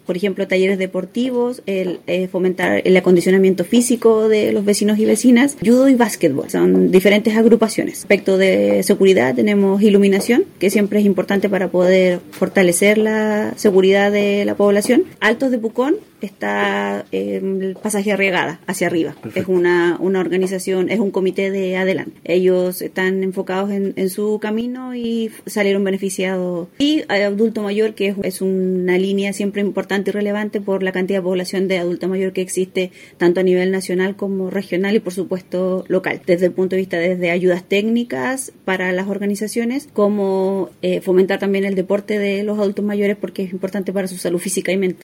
por ejemplo, talleres deportivos, el fomentar el acondicionamiento físico de los vecinos y vecinas, judo y básquetbol. Son diferentes agrupaciones. Respecto de seguridad, tenemos iluminación, que siempre es importante para poder fortalecer la seguridad de la población. Altos de Pucón está el pasaje Arriagada, hacia arriba. Perfecto. Es una organización, es un comité de adelante. Ellos están enfocados en su camino y salieron beneficiados. Y adulto mayor, que es una línea siempre importante y relevante por la cantidad de población de adulto mayor que existe tanto a nivel nacional como regional y por supuesto local. Desde el punto de vista desde ayudas técnicas para las organizaciones, como fomentar también el deporte de los adultos mayores porque es importante para su salud física y mental.